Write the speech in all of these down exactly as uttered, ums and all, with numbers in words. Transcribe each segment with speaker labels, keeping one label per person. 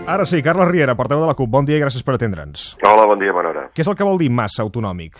Speaker 1: Ara sí, Carles Riera, portaveu de la CUP. Bon dia i gràcies per atendre'ns.
Speaker 2: Hola, bon dia, bona hora.
Speaker 1: Què és el que vol dir massa autonòmic?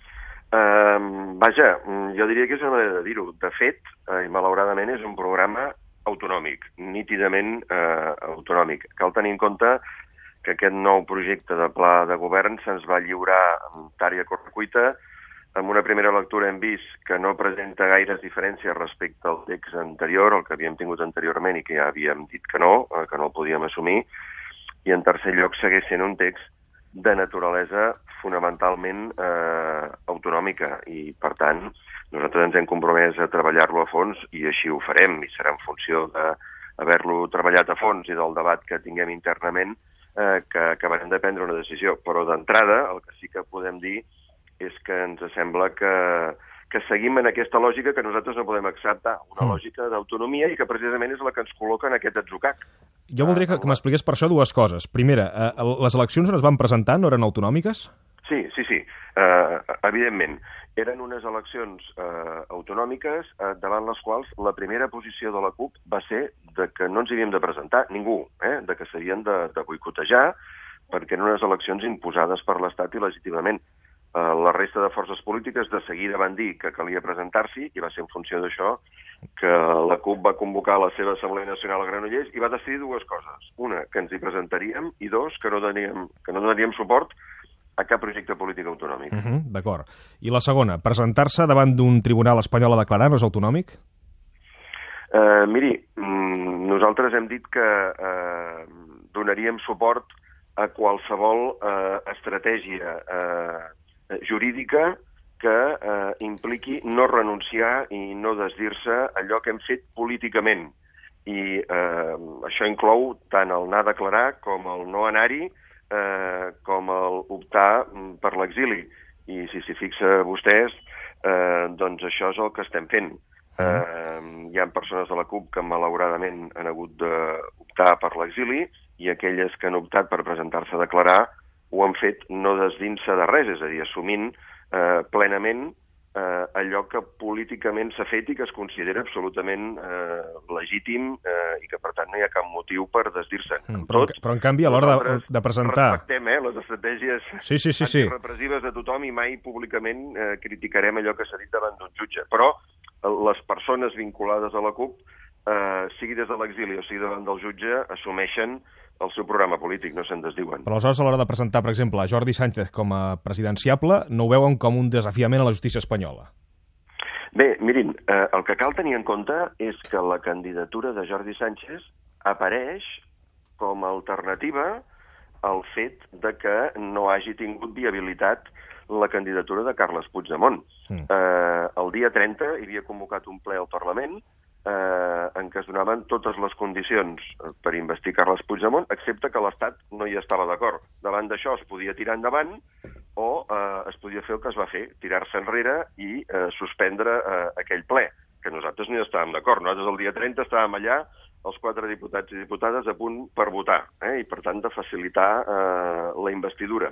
Speaker 2: Uh, vaja, jo diria que és una manera de dir-ho. De fet, uh, i malauradament, és un programa autonòmic, nítidament uh, autonòmic. Cal tenir en compte que aquest nou projecte de pla de govern se'ns va lliurar amb tària correcuita. En una primera lectura hem vist que no presenta gaires diferències respecte al text anterior, el que havíem tingut anteriorment i que ja havíem dit que no, que no el podíem assumir. I en tercer lloc segueix sent un text de naturalesa fonamentalment eh, autonòmica i, per tant, nosaltres ens hem compromès a treballar-lo a fons i així ho farem i serà en funció d'haver-lo treballat a fons i del debat que tinguem internament eh, que acabarem de prendre una decisió. Però d'entrada el que sí que podem dir és que ens sembla que, que seguim en aquesta lògica que nosaltres no podem acceptar, una mm. lògica d'autonomia i que precisament és la que ens col·loca en aquest atzucac.
Speaker 1: Jo voldria que, que m'expliqués per això dues coses. Primera, eh, les eleccions on es van presentar no eren autonòmiques?
Speaker 2: Sí, sí, sí, uh, evidentment. Eren unes eleccions uh, autonòmiques uh, davant les quals la primera posició de la CUP va ser de que no ens hi havíem de presentar, ningú, eh, de que s'havien de, de boicotejar perquè eren unes eleccions imposades per l'Estat i legítimament. Uh, la resta de forces polítiques de seguida van dir que calia presentar-s'hi i va ser en funció d'això que la CUP va convocar la seva Assemblea Nacional a Granollers i va decidir dues coses. Una, que ens hi presentaríem i dos, que no donaríem, que no donaríem suport a cap projecte polític autonòmic.
Speaker 1: Uh -huh, d'acord. I la segona, presentar-se davant d'un tribunal espanyol a declarar no és autonòmic?
Speaker 2: Uh, miri, mm, nosaltres hem dit que uh, donaríem suport a qualsevol uh, estratègia uh, jurídica que eh, impliqui no renunciar i no desdir-se a allò que hem fet políticament. I eh, això inclou tant el anar a declarar com el no anar-hi, eh, com el optar per l'exili. I si s'hi fixa vostès, eh, doncs això és el que estem fent. Eh, hi ha persones de la CUP que malauradament han hagut d'optar per l'exili i aquelles que han optat per presentar-se a declarar ho han fet no desdint-se de res, és a dir, assumint eh, plenament eh, allò que políticament s'ha fet i que es considera absolutament eh, legítim eh, i que, per tant, no hi ha cap motiu per desdir-se'n.
Speaker 1: Mm, però, però, en canvi, a l'hora de, de presentar...
Speaker 2: Respectem eh, les estratègies
Speaker 1: sí, sí, sí, sí.
Speaker 2: antirepressives de tothom i mai públicament eh, criticarem allò que s'ha dit davant d'un jutge. Però les persones vinculades a la CUP, eh, sigui des de l'exili o sigui davant del jutge, assumeixen el seu programa polític, no se'n desdiuen.
Speaker 1: Però aleshores, a l'hora de presentar, per exemple, a Jordi Sánchez com a presidenciable, no ho veuen com un desafiament a la justícia espanyola?
Speaker 2: Bé, mirin, eh, el que cal tenir en compte és que la candidatura de Jordi Sánchez apareix com a alternativa al fet de que no hagi tingut viabilitat la candidatura de Carles Puigdemont. Mm. Eh, el dia trenta hi havia convocat un ple al Parlament Eh, en què es donaven totes les condicions per investir Carles Puigdemont, excepte que l'Estat no hi estava d'acord. Davant d'això es podia tirar endavant o eh, es podia fer el que es va fer, tirar-se enrere i eh, suspendre eh, aquell ple, que nosaltres no hi estàvem d'acord. Nosaltres el dia trenta estàvem allà, els quatre diputats i diputades a punt per votar, eh, i per tant de facilitar eh, la investidura.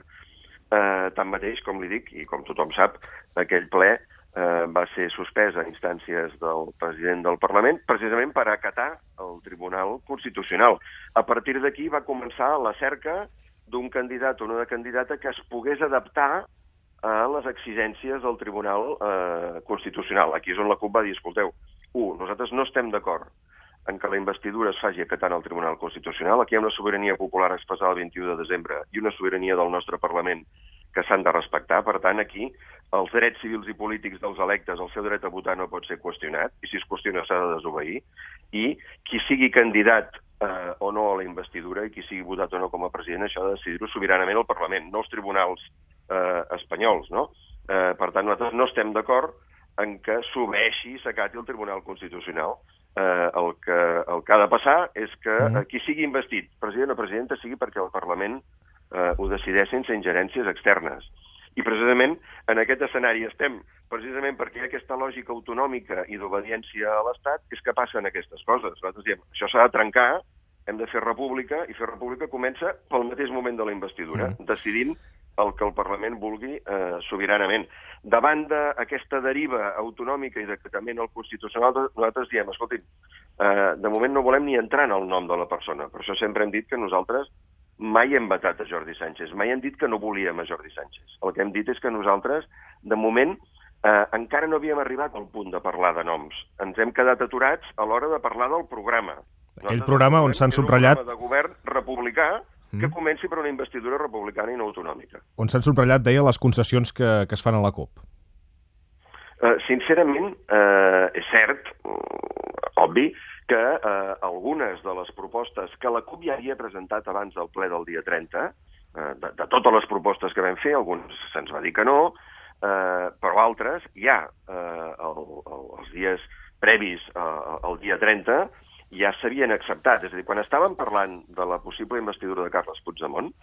Speaker 2: Eh, tanmateix, com li dic, i com tothom sap, aquell ple Eh, va ser suspès a instàncies del president del Parlament precisament per acatar el Tribunal Constitucional. A partir d'aquí va començar la cerca d'un candidat o una candidata que es pogués adaptar a les exigències del Tribunal eh, Constitucional. Aquí és on la CUP va dir, escolteu, u, nosaltres no estem d'acord en que la investidura es faci acatant al Tribunal Constitucional. Aquí hi ha una sobirania popular expressada el vint-i-u de desembre i una sobirania del nostre Parlament que s'han de respectar. Per tant, aquí els drets civils i polítics dels electes, el seu dret a votar no pot ser qüestionat, i si es qüestiona s'ha de desobeir, i qui sigui candidat eh, o no a la investidura i qui sigui votat o no com a president, això ha de decidir-ho sobiranament el Parlament, no els tribunals eh, espanyols, no? Eh, per tant, nosaltres no estem d'acord en que s'obeeixi i s'acati el Tribunal Constitucional. Eh, el, que, el que ha de passar és que eh, qui sigui investit, president o presidenta, sigui perquè el Parlament eh, ho decideix sense ingerències externes. I precisament en aquest escenari estem, precisament perquè hi ha aquesta lògica autonòmica i d'obediència a l'Estat, és que passen aquestes coses. Nosaltres diem, això s'ha de trencar, hem de fer república, i fer república comença pel mateix moment de la investidura, mm. decidint el que el Parlament vulgui eh, sobiranament. Davant d'aquesta deriva autonòmica i d'acatament al Constitucional, nosaltres diem, escolti'm, eh, de moment no volem ni entrar en el nom de la persona. Per això sempre hem dit que nosaltres mai hem vetat a Jordi Sànchez, mai hem dit que no volíem a Jordi Sànchez. El que hem dit és que nosaltres, de moment, eh, encara no havíem arribat al punt de parlar de noms. Ens hem quedat aturats a l'hora de parlar del programa.
Speaker 1: Aquell programa on s'han subratllat...
Speaker 2: Un programa de govern republicà que mm. comenci per una investidura republicana i no autonòmica.
Speaker 1: On s'han subratllat, deia, les concessions que, que es fan a la CUP.
Speaker 2: Uh, sincerament, uh, és cert, uh, obvi, que uh, algunes de les propostes que la CUP ja havia presentat abans del ple del dia trenta, uh, de, de totes les propostes que vam fer, alguns se'ns va dir que no, uh, però altres ja uh, el, el, els dies previs uh, al dia trenta ja s'havien acceptat. És a dir, quan estàvem parlant de la possible investidura de Carles Puigdemont,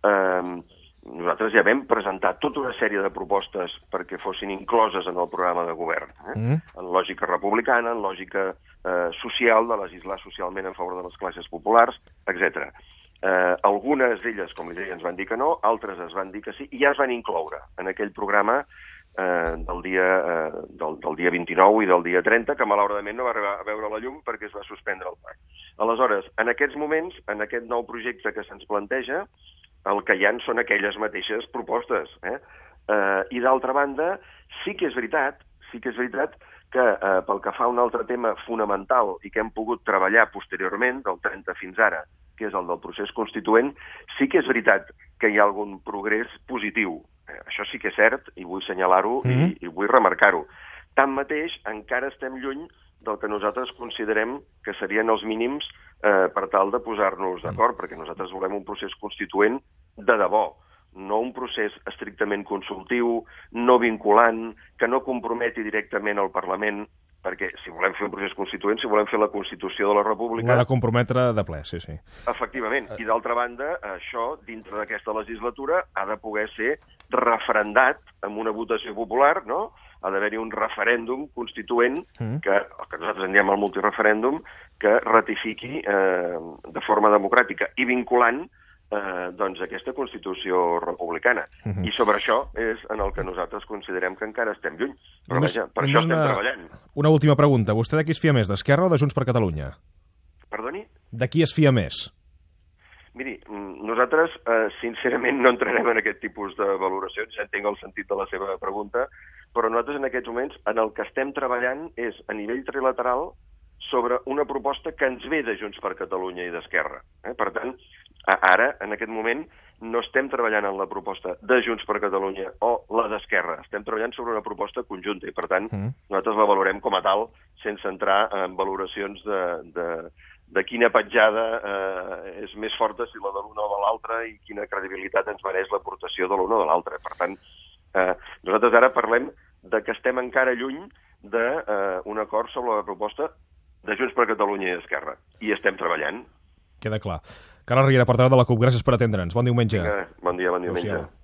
Speaker 2: uh, nosaltres ja vam presentar tota una sèrie de propostes perquè fossin incloses en el programa de govern, eh? mm. en lògica republicana, en lògica eh, social, de legislar socialment en favor de les classes populars, etcètera. Eh, algunes d'elles, com li deia, ens van dir que no, altres es van dir que sí, i ja es van incloure en aquell programa eh, del, dia, eh, del, del dia vint-i-nou i del dia trenta, que malauradament no va arribar a veure la llum perquè es va suspendre el pacte. Aleshores, en aquests moments, en aquest nou projecte que se'ns planteja, el que hi ha són aquelles mateixes propostes. Eh? Eh, I d'altra banda, sí que és veritat, sí que és veritat que eh, pel que fa a un altre tema fonamental i que hem pogut treballar posteriorment, del trenta fins ara, que és el del procés constituent, sí que és veritat que hi ha algun progrés positiu. Eh, això sí que és cert, i vull assenyalar-ho mm-hmm. i, i vull remarcar-ho. Tanmateix, encara estem lluny del que nosaltres considerem que serien els mínims eh, per tal de posar-nos d'acord, perquè nosaltres volem un procés constituent de debò, no un procés estrictament consultiu, no vinculant, que no comprometi directament el Parlament, perquè si volem fer un procés constituent, si volem fer la Constitució de la República...
Speaker 1: L'ha de comprometre de ple, sí, sí.
Speaker 2: Efectivament. I d'altra banda, això, dintre d'aquesta legislatura, ha de poder ser referendat amb una votació popular, no?, ha d'haver-hi un referèndum constituent, mm. que, el que nosaltres en diem el multireferèndum, que ratifiqui eh, de forma democràtica i vinculant eh, doncs aquesta Constitució republicana. Mm-hmm. I sobre això és en el que nosaltres considerem que encara estem lluny. Però
Speaker 1: només,
Speaker 2: vaja, per això estem
Speaker 1: una,
Speaker 2: treballant.
Speaker 1: Una última pregunta. Vostè de qui es fia més, d'Esquerra o de Junts per Catalunya?
Speaker 2: Perdoni?
Speaker 1: De qui es fia més?
Speaker 2: Miri, nosaltres, eh, sincerament, no entrarem en aquest tipus de valoracions, ja entenc el sentit de la seva pregunta, però nosaltres en aquests moments en el que estem treballant és a nivell trilateral sobre una proposta que ens ve de Junts per Catalunya i d'Esquerra. Eh? Per tant, ara, en aquest moment, no estem treballant en la proposta de Junts per Catalunya o la d'Esquerra, estem treballant sobre una proposta conjunta i, per tant, mm. nosaltres la valorem com a tal, sense entrar en valoracions de... de de quina petjada eh, és més forta, si la de l'una o de l'altra, i quina credibilitat ens mereix l'aportació de l'una o de l'altra. Per tant, eh, nosaltres ara parlem de que estem encara lluny d'un eh, acord sobre la proposta de Junts per Catalunya i Esquerra. I estem treballant.
Speaker 1: Queda clar. Carles Riera, portaveu de la CUP, gràcies per atendre'ns. Bon diumenge.
Speaker 2: Vinga, bon dia, bon diumenge. Adéu-siau.